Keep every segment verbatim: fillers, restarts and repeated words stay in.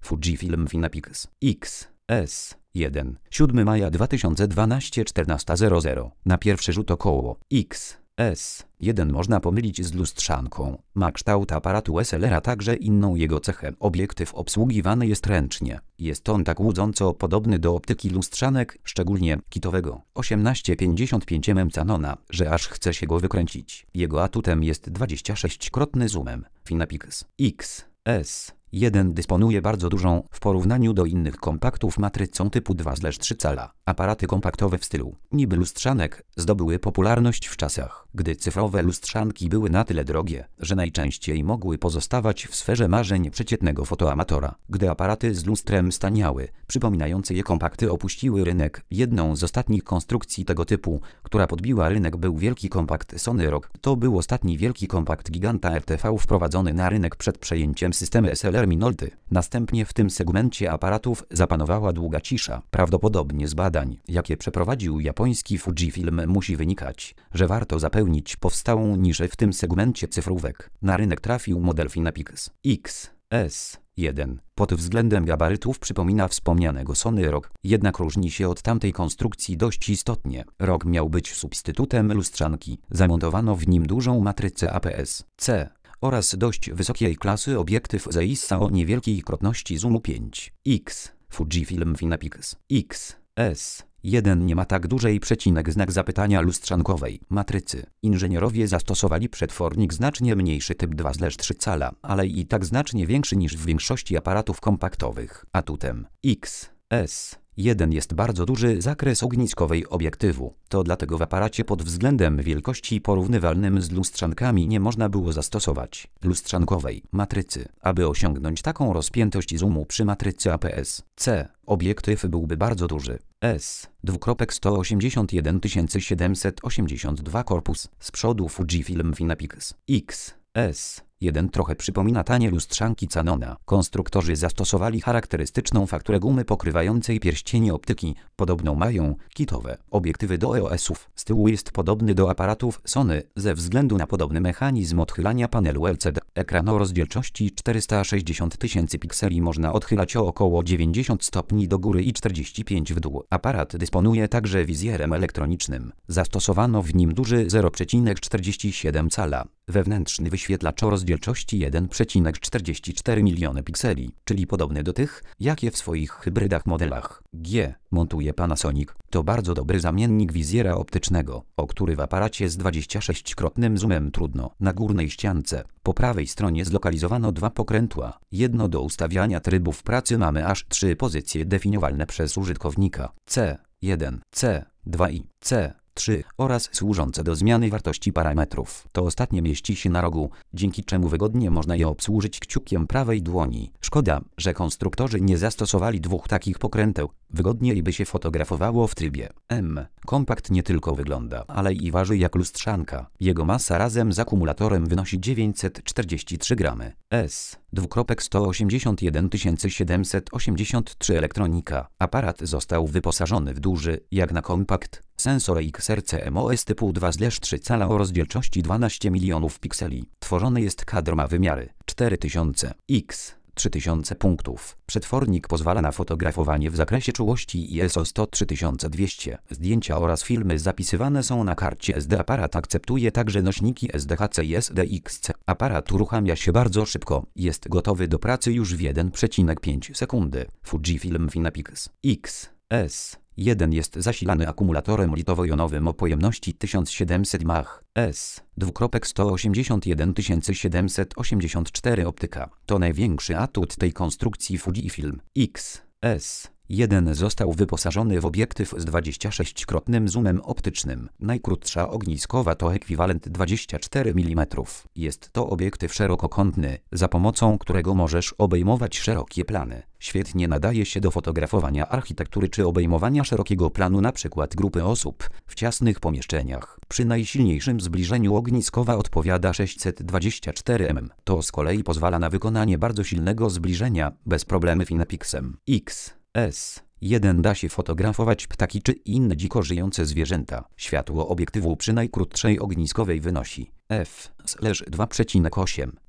Fujifilm Finapix X S jeden. siódmego maja dwa tysiące dwunastego, czternasta zero zero. Na pierwszy rzut około X S jeden można pomylić z lustrzanką. Ma kształt aparatu S L R, a także inną jego cechę. Obiektyw obsługiwany jest ręcznie. Jest on tak łudząco podobny do optyki lustrzanek, szczególnie kitowego osiemnaście pięćdziesiąt pięć milimetrów Canona, że aż chce się go wykręcić. Jego atutem jest dwudziestosześciokrotny zoomem. Finapix X S jeden dysponuje bardzo dużą, w porównaniu do innych kompaktów, matrycą typu dwa trzy cala. Aparaty kompaktowe w stylu niby lustrzanek zdobyły popularność w czasach, gdy cyfrowe lustrzanki były na tyle drogie, że najczęściej mogły pozostawać w sferze marzeń przeciętnego fotoamatora. Gdy aparaty z lustrem staniały, przypominające je kompakty, opuściły rynek. Jedną z ostatnich konstrukcji tego typu, która podbiła rynek, był wielki kompakt Sony Rock. To był ostatni wielki kompakt giganta R T V wprowadzony na rynek przed przejęciem systemu S L R Minolty. Następnie w tym segmencie aparatów zapanowała długa cisza. Prawdopodobnie z badań, jakie przeprowadził japoński Fujifilm, musi wynikać, że warto zapełnić powstałą niszę w tym segmencie cyfrówek. Na rynek trafił model Finapix X S jeden. Pod względem gabarytów przypomina wspomnianego Sony Rock, jednak różni się od tamtej konstrukcji dość istotnie. Rock miał być substytutem lustrzanki. Zamontowano w nim dużą matrycę A P S C oraz dość wysokiej klasy obiektyw Z I S A o niewielkiej krotności zoomu pięć X. Fujifilm Finapix X S jeden nie ma tak dużej przecinek znak zapytania lustrzankowej matrycy. Inżynierowie zastosowali przetwornik znacznie mniejszy typ dwa trzy cala, ale i tak znacznie większy niż w większości aparatów kompaktowych. Atutem X S jeden jest bardzo duży zakres ogniskowej obiektywu. To dlatego w aparacie pod względem wielkości porównywalnym z lustrzankami nie można było zastosować lustrzankowej matrycy. Aby osiągnąć taką rozpiętość zoomu przy matrycy A P S C, obiektyw byłby bardzo duży. S sto osiemdziesiąt jeden tysięcy siedemset osiemdziesiąt dwa korpus. Z przodu Fujifilm Finapix X S jeden trochę przypomina tanie lustrzanki Canona. Konstruktorzy zastosowali charakterystyczną fakturę gumy pokrywającej pierścienie optyki. Podobną mają kitowe obiektywy do E O S-ów. Z tyłu jest podobny do aparatów Sony ze względu na podobny mechanizm odchylania panelu L C D. Ekran o rozdzielczości czterysta sześćdziesiąt tysięcy pikseli można odchylać o około dziewięćdziesiąt stopni do góry i czterdzieści pięć w dół. Aparat dysponuje także wizjerem elektronicznym. Zastosowano w nim duży zero przecinek czterdzieści siedem cala. Wewnętrzny wyświetlacz o rozdzielczości jeden przecinek czterdzieści cztery miliony pikseli, czyli podobny do tych, jakie w swoich hybrydach modelach G montuje Panasonic. To bardzo dobry zamiennik wizjera optycznego, o który w aparacie z dwudziestosześciokrotnym zoomem trudno. Na górnej ściance po prawej stronie zlokalizowano dwa pokrętła. Jedno do ustawiania trybów pracy. Mamy aż trzy pozycje definiowalne przez użytkownika: C jeden, C dwa i C trzy oraz służące do zmiany wartości parametrów. To ostatnie mieści się na rogu, dzięki czemu wygodnie można je obsłużyć kciukiem prawej dłoni. Szkoda, że konstruktorzy nie zastosowali dwóch takich pokręteł. Wygodniej by się fotografowało w trybie M. Kompakt nie tylko wygląda, ale i waży jak lustrzanka. Jego masa razem z akumulatorem wynosi dziewięćset czterdzieści trzy gramy. S sto osiemdziesiąt jeden tysięcy siedemset osiemdziesiąt trzy elektronika. Aparat został wyposażony w duży, jak na kompakt, sensor X R C M O S typu dwa trzy cala o rozdzielczości dwanaście milionów pikseli. Tworzony jest kadr, ma wymiary cztery tysiące x trzy tysiące punktów. Przetwornik pozwala na fotografowanie w zakresie czułości I S O sto trzy tysiące dwieście. Zdjęcia oraz filmy zapisywane są na karcie S D. Aparat akceptuje także nośniki S D H C i S D X C. Aparat uruchamia się bardzo szybko. Jest gotowy do pracy już w jeden przecinek pięć sekundy. Fujifilm Finapix X S jeden jest zasilany akumulatorem litowo-jonowym o pojemności tysiąc siedemset mAh. S sto osiemdziesiąt jeden tysięcy siedemset osiemdziesiąt cztery optyka. To największy atut tej konstrukcji. Fujifilm X S jeden został wyposażony w obiektyw z dwudziestosześciokrotnym zoomem optycznym. Najkrótsza ogniskowa to ekwiwalent dwadzieścia cztery milimetrów. Jest to obiektyw szerokokątny, za pomocą którego możesz obejmować szerokie plany. Świetnie nadaje się do fotografowania architektury czy obejmowania szerokiego planu, np. grupy osób w ciasnych pomieszczeniach. Przy najsilniejszym zbliżeniu ogniskowa odpowiada sześćset dwadzieścia cztery milimetrów. To z kolei pozwala na wykonanie bardzo silnego zbliżenia bez problemu. Finapixem X S jeden da się fotografować ptaki czy inne dziko żyjące zwierzęta. Światło obiektywu przy najkrótszej ogniskowej wynosi f dwa przecinek osiem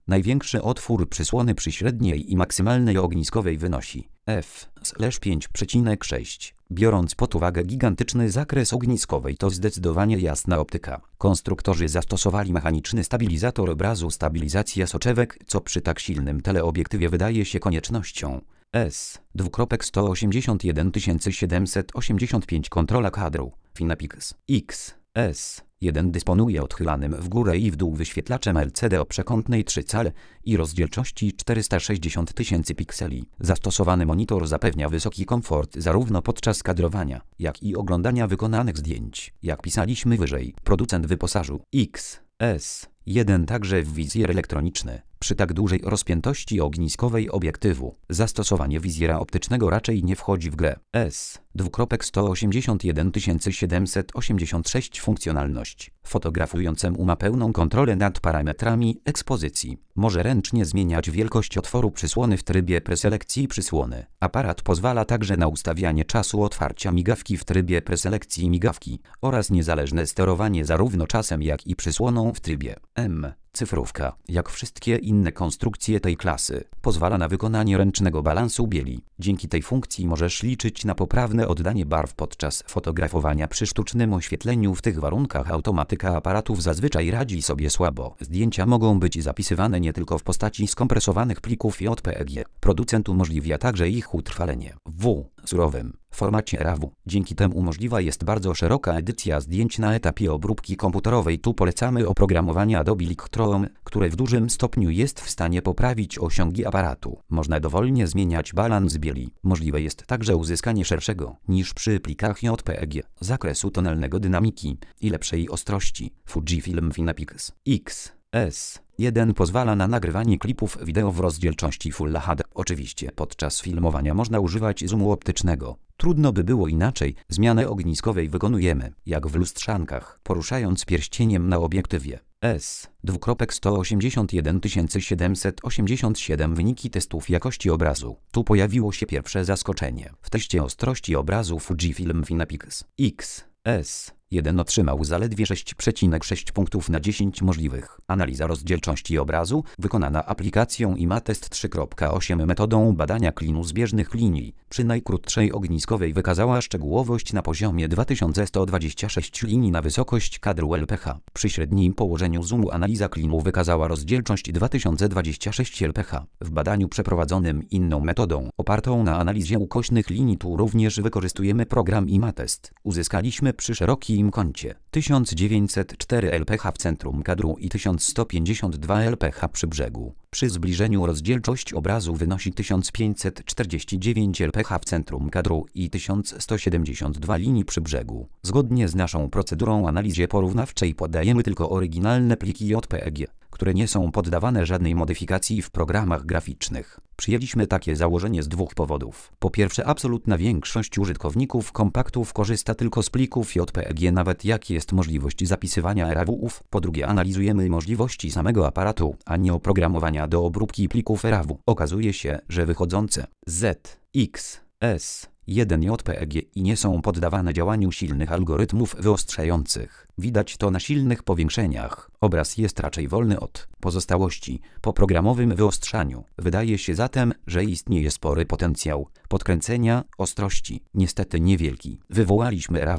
Największy otwór przysłony przy średniej i maksymalnej ogniskowej wynosi F pięć przecinek sześć. Biorąc pod uwagę gigantyczny zakres ogniskowej, to zdecydowanie jasna optyka. Konstruktorzy zastosowali mechaniczny stabilizator obrazu, stabilizacja soczewek, co przy tak silnym teleobiektywie wydaje się koniecznością. S sto osiemdziesiąt jeden tysięcy siedemset osiemdziesiąt pięć kontrola kadru. Finapix X S jeden dysponuje odchylanym w górę i w dół wyświetlaczem L C D o przekątnej trzy cale i rozdzielczości czterysta sześćdziesiąt tysięcy pikseli. Zastosowany monitor zapewnia wysoki komfort zarówno podczas kadrowania, jak i oglądania wykonanych zdjęć. Jak pisaliśmy wyżej, producent wyposażył X S jeden także w wizjer elektroniczny. Przy tak dużej rozpiętości ogniskowej obiektywu, zastosowanie wizjera optycznego raczej nie wchodzi w grę. S sto osiemdziesiąt jeden tysięcy siedemset osiemdziesiąt sześć funkcjonalność. Fotografującemu ma pełną kontrolę nad parametrami ekspozycji. Może ręcznie zmieniać wielkość otworu przysłony w trybie preselekcji przysłony. Aparat pozwala także na ustawianie czasu otwarcia migawki w trybie preselekcji migawki oraz niezależne sterowanie zarówno czasem, jak i przysłoną w trybie M. Cyfrówka, jak wszystkie inne konstrukcje tej klasy, pozwala na wykonanie ręcznego balansu bieli. Dzięki tej funkcji możesz liczyć na poprawne oddanie barw podczas fotografowania przy sztucznym oświetleniu. W tych warunkach automatyka aparatów zazwyczaj radzi sobie słabo. Zdjęcia mogą być zapisywane nie tylko w postaci skompresowanych plików J P G. Producent umożliwia także ich utrwalenie w surowym formacie RAW. Dzięki temu możliwa jest bardzo szeroka edycja zdjęć na etapie obróbki komputerowej. Tu polecamy oprogramowanie Adobe Lightroom, które w dużym stopniu jest w stanie poprawić osiągi aparatu. Można dowolnie zmieniać balans bieli. Możliwe jest także uzyskanie szerszego, niż przy plikach J P G, zakresu tonalnego dynamiki i lepszej ostrości. Fujifilm Finapix X S jeden pozwala na nagrywanie klipów wideo w rozdzielczości Full H D. Oczywiście podczas filmowania można używać zoomu optycznego. Trudno by było inaczej. Zmianę ogniskowej wykonujemy, jak w lustrzankach, poruszając pierścieniem na obiektywie. S sto osiemdziesiąt jeden tysięcy siedemset osiemdziesiąt siedem Wyniki testów jakości obrazu. Tu pojawiło się pierwsze zaskoczenie. W teście ostrości obrazu Fujifilm Finapix X S jeden otrzymał zaledwie sześć przecinek sześć punktów na dziesięć możliwych. Analiza rozdzielczości obrazu, wykonana aplikacją ImaTest trzy kropka osiem metodą badania klinu zbieżnych linii, przy najkrótszej ogniskowej wykazała szczegółowość na poziomie dwa tysiące sto dwadzieścia sześć linii na wysokość kadru L P H. Przy średnim położeniu zoomu analiza klinu wykazała rozdzielczość dwa tysiące dwadzieścia sześć L P H. W badaniu przeprowadzonym inną metodą, opartą na analizie ukośnych linii, tu również wykorzystujemy program ImaTest. Uzyskaliśmy przy szerokim kącie tysiąc dziewięćset cztery L P H w centrum kadru i tysiąc sto pięćdziesiąt dwa L P H przy brzegu. Przy zbliżeniu rozdzielczość obrazu wynosi tysiąc pięćset czterdzieści dziewięć L P H w centrum kadru i tysiąc sto siedemdziesiąt dwa linii przy brzegu. Zgodnie z naszą procedurą analizie porównawczej podajemy tylko oryginalne pliki J P G, które nie są poddawane żadnej modyfikacji w programach graficznych. Przyjęliśmy takie założenie z dwóch powodów. Po pierwsze, absolutna większość użytkowników kompaktów korzysta tylko z plików J P G, nawet jak jest możliwość zapisywania RAW-ów. Po drugie, analizujemy możliwości samego aparatu, a nie oprogramowania do obróbki plików RAW. Okazuje się, że wychodzące Z X S jeden J P G i nie są poddawane działaniu silnych algorytmów wyostrzających. Widać to na silnych powiększeniach. Obraz jest raczej wolny od pozostałości po programowym wyostrzaniu. Wydaje się zatem, że istnieje spory potencjał podkręcenia ostrości. Niestety niewielki. Wywołaliśmy RAW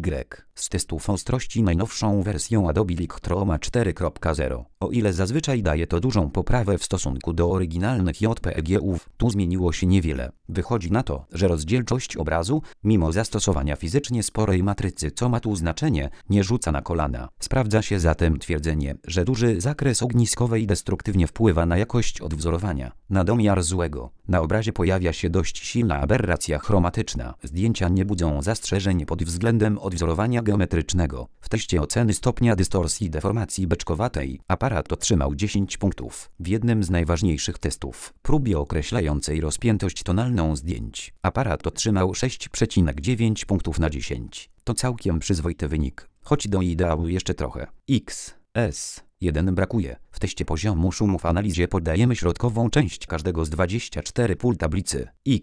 Y z testów ostrości najnowszą wersją Adobe Lightrooma cztery kropka zero. O ile zazwyczaj daje to dużą poprawę w stosunku do oryginalnych J P G-ów, tu zmieniło się niewiele. Wychodzi na to, że rozdzielczość obrazu, mimo zastosowania fizycznie sporej matrycy, co ma tu znaczenie, nie rzuca na kolana. Sprawdza się zatem twierdzenie, że duży zakres ogniskowej destruktywnie wpływa na jakość odwzorowania. Na domiar złego, na obrazie pojawia się dość silna aberracja chromatyczna. Zdjęcia nie budzą zastrzeżeń pod względem odwzorowania geometrycznego. W teście oceny stopnia dystorsji deformacji beczkowatej aparat otrzymał dziesięć punktów. W jednym z najważniejszych testów, próbie określającej rozpiętość tonalną zdjęć, aparat otrzymał sześć przecinek dziewięć punktów na dziesięć. To całkiem przyzwoity wynik, choć do ideału jeszcze trochę. X S jeden brakuje. W teście poziomu szumu w analizie podajemy środkową część każdego z dwudziestu czterech pól tablicy. X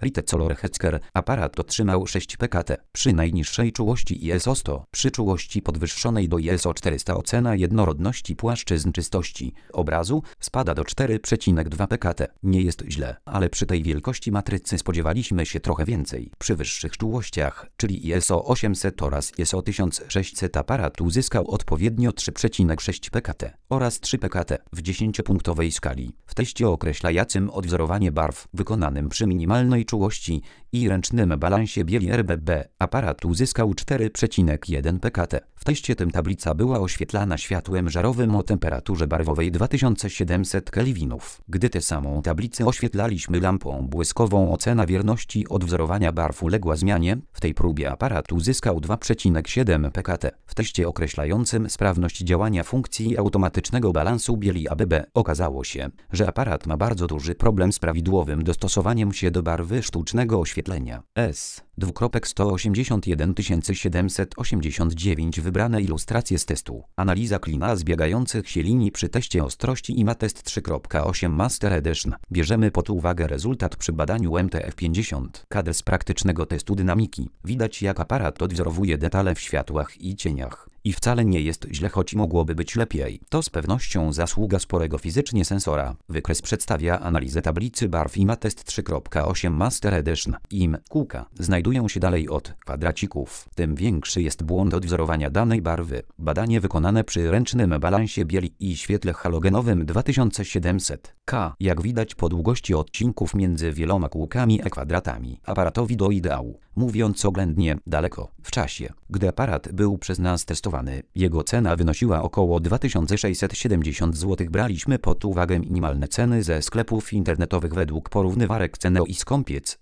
Rite Color Hetzker. Aparat otrzymał sześć P K T. Przy najniższej czułości I S O sto, przy czułości podwyższonej do I S O czterysta ocena jednorodności płaszczyzn czystości obrazu spada do cztery przecinek dwa P K T. Nie jest źle, ale przy tej wielkości matrycy spodziewaliśmy się trochę więcej. Przy wyższych czułościach, czyli I S O osiemset oraz I S O tysiąc sześćset aparat uzyskał odpowiednio trzy przecinek sześć P K T oraz trzy P K T w dziesięciopunktowej skali. W teście określającym odwzorowanie barw wykonanym przy minimalnej czułości i ręcznym balansie bieli R B B aparat uzyskał cztery przecinek jeden P K T. W teście tym tablica była oświetlana światłem żarowym o temperaturze barwowej dwa tysiące siedemset kelwinów. Gdy tę samą tablicę oświetlaliśmy lampą błyskową, ocena wierności odwzorowania barw uległa zmianie. W tej próbie aparat uzyskał dwa przecinek siedem P K T. W teście określającym sprawność działania funkcji automatycznego balansu bieli A B B okazało się, że aparat ma bardzo duży problem z prawidłowym dostosowaniem się do barwy sztucznego oświetlenia. S. sto osiemdziesiąt jeden tysięcy siedemset osiemdziesiąt dziewięć wybrane ilustracje z testu. Analiza klina zbiegających się linii przy teście ostrości I M A test trzy kropka osiem Master Edition. Bierzemy pod uwagę rezultat przy badaniu M T F pięćdziesiąt K D z praktycznego testu dynamiki. Widać, jak aparat odwzorowuje detale w światłach i cieniach. I wcale nie jest źle, choć mogłoby być lepiej. To z pewnością zasługa sporego fizycznie sensora. Wykres przedstawia analizę tablicy barw I M A test trzy kropka osiem Master Edition. I M. Kółka znajdują się dalej od kwadracików. Tym większy jest błąd odwzorowania danej barwy. Badanie wykonane przy ręcznym balansie bieli i świetle halogenowym dwa tysiące siedemset K. Jak widać po długości odcinków między wieloma kółkami e kwadratami aparatowi do ideału. Mówiąc oględnie, daleko w czasie. Gdy aparat był przez nas testowany, jego cena wynosiła około dwa tysiące sześćset siedemdziesiąt złotych. Braliśmy pod uwagę minimalne ceny ze sklepów internetowych według porównywarek Ceneo i Skąpiec.